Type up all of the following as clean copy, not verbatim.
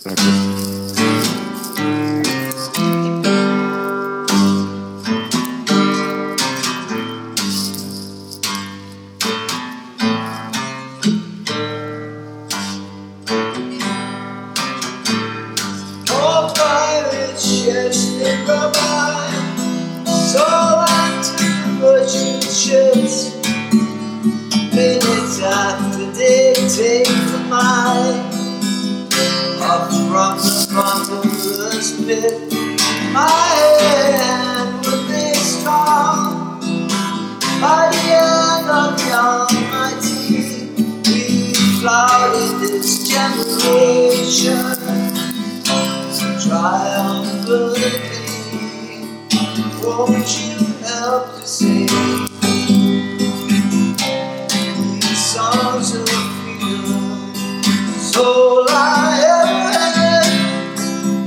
Minutes after they take the mind up from the bottomless pit, my hand would be strong. By the end of the Almighty, we flowered this generation triumphantly. Won't you help to sing songs of freedom? All I ever had,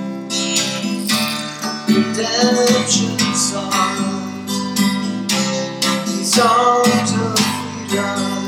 redemption songs, songs of freedom.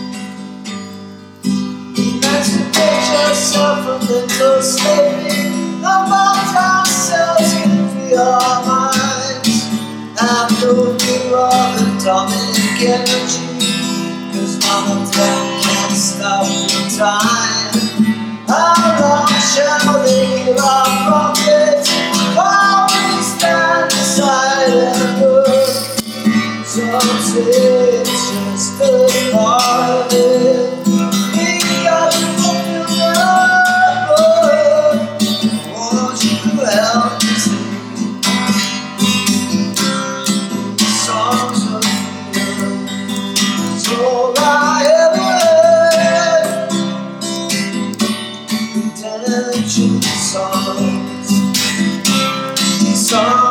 Emancipate yourself from mental slavery. About ourselves can free our minds. Have no fear of atomic energy, 'cause none of them can stop the time. How long shall they kill our prophets while we stand aside and look? Some say it's just a part of it. We got to open up. Won't you help me sing songs of freedom? It's all I ever had. Redemption songs, songs.